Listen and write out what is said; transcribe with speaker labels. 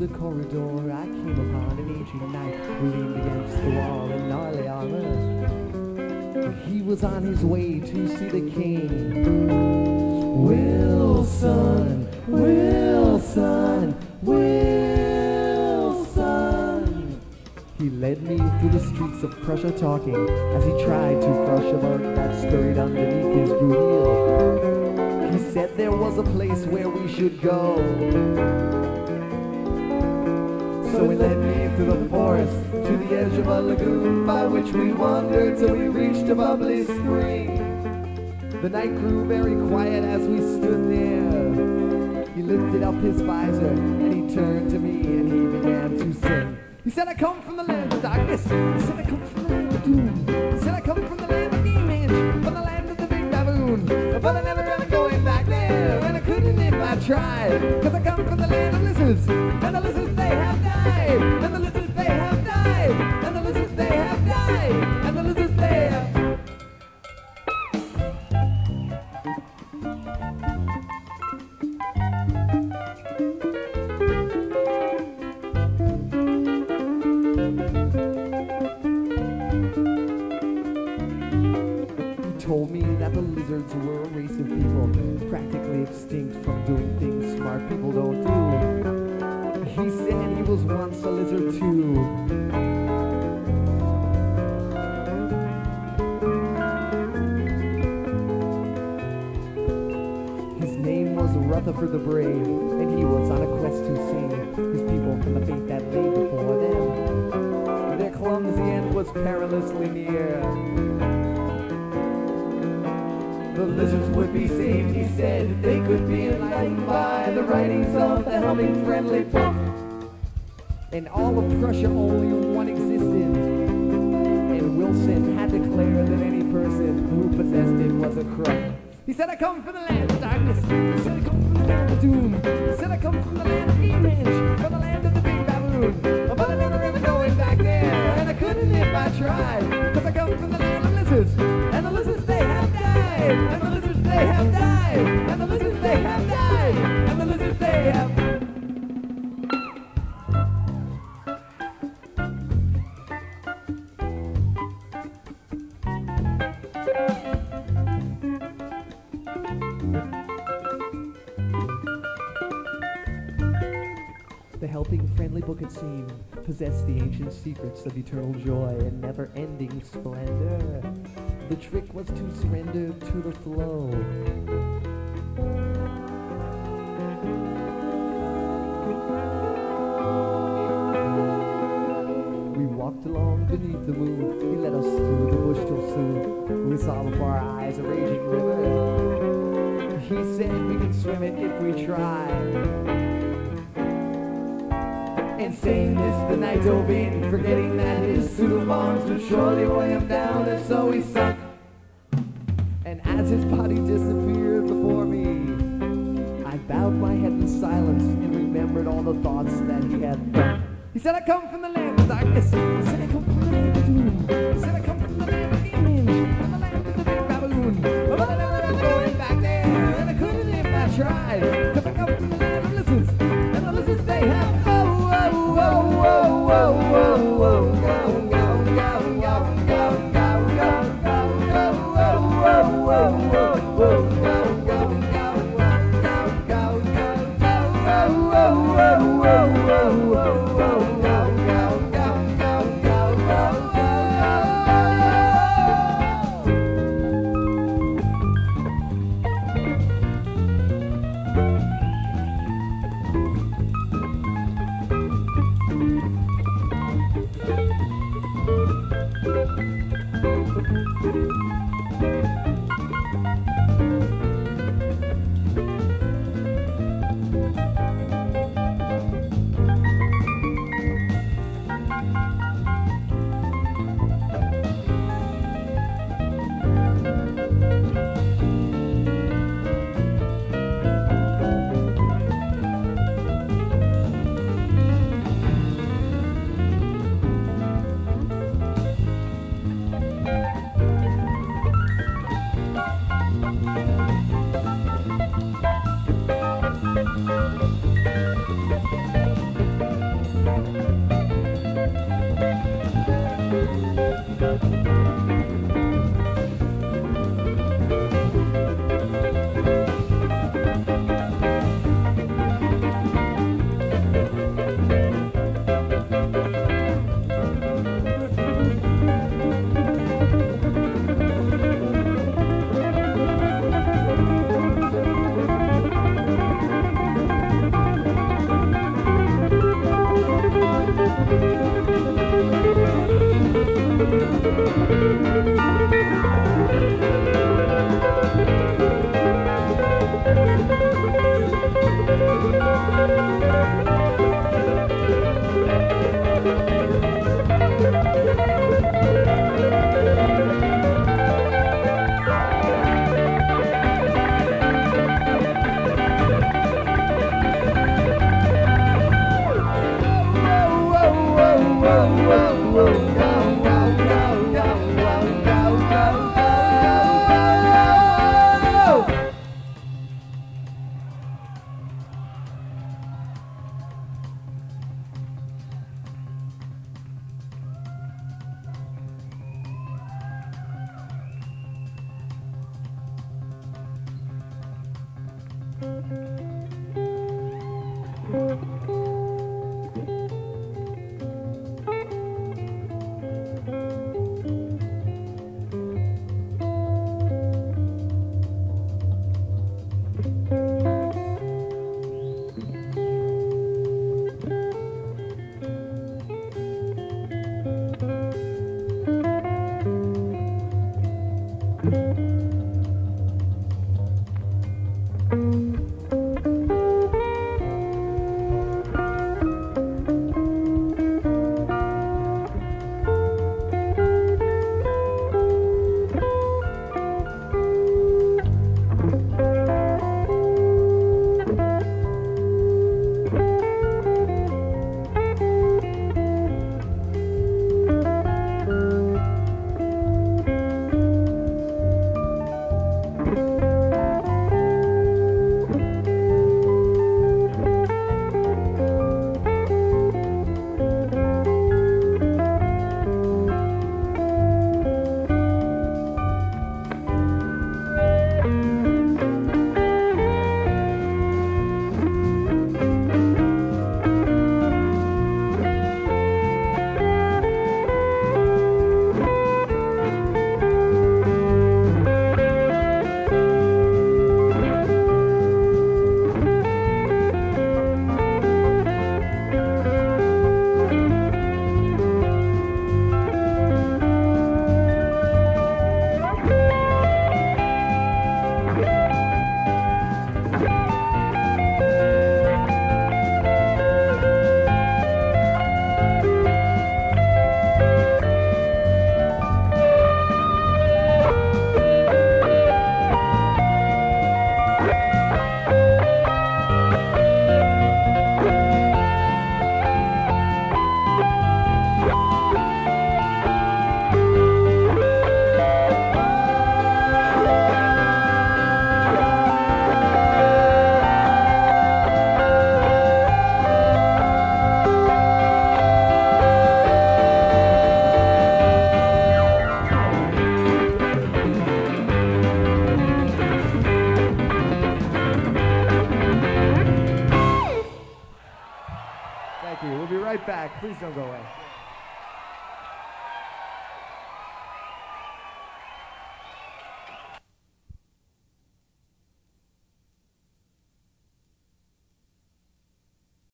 Speaker 1: the corridor, I came upon an ancient knight who leaned against the wall in gnarly armor. He was on his way to see the king. Wilson, Wilson, Wilson. He led me through the streets of Prussia talking as he tried to crush a bug that scurried underneath his boot heel. He said there was a place where we should go. So he led me through the forest to the edge of a lagoon by which we wandered till we reached a bubbly spring. The night grew very quiet as we stood there. He lifted up his visor and he turned to me and he began to sing. He said, I come from the land of darkness. He said, I come from the land of doom. He said, I come from the land of demons, from the land of the big baboon. But I never ever going back there, and I couldn't if I tried. Cause I come from the land of lizards, and the lizards they have died. And the lizards they have died. And the lizards they have died. And the lizards they have told me that the lizards were a race of people practically extinct from doing things smart people don't do. He said he was once a lizard too. His name was Rutherford the Brave, and he was on a quest to save his people from the fate that lay before them. Their clumsy end was perilously near. The lizards would be saved, he said. They could be enlightened by the writings of the helping friendly book. In all of Prussia only one existed, and Wilson had declared that any person who possessed it was a crook. He said, I come from the land of darkness. He said, I come from the land of doom. He said, I come from the land of demons, from the land of the big baboon. But I never ever going back there, and I couldn't if I tried. Cause I come from the land of lizards, and the lizards they have died. And the lizards they have died. And the lizards they have died. And the lizards they have The helping friendly book, it seemed, possessed the ancient secrets of eternal joy and never-ending splendor. The trick was to surrender to the flow. We walked along beneath the moon. He led us through the bush till soon we saw before our eyes a raging river. He said we could swim it if we tried. And saying this, the night dove in, forgetting that his suit of arms would surely weigh him down, and so he sunk. And as his body disappeared before me, I bowed my head in silence and remembered all the thoughts that he had done. He said, I come from the land of darkness. He said, I come from the land of doom. He said, I come from the land of demons, from the land of the big baboon. But I never ever going back there, and I couldn't if I tried. Cause I come from the land of lizards, and the lizards they have Thank you. We'll be right back. Please don't go away.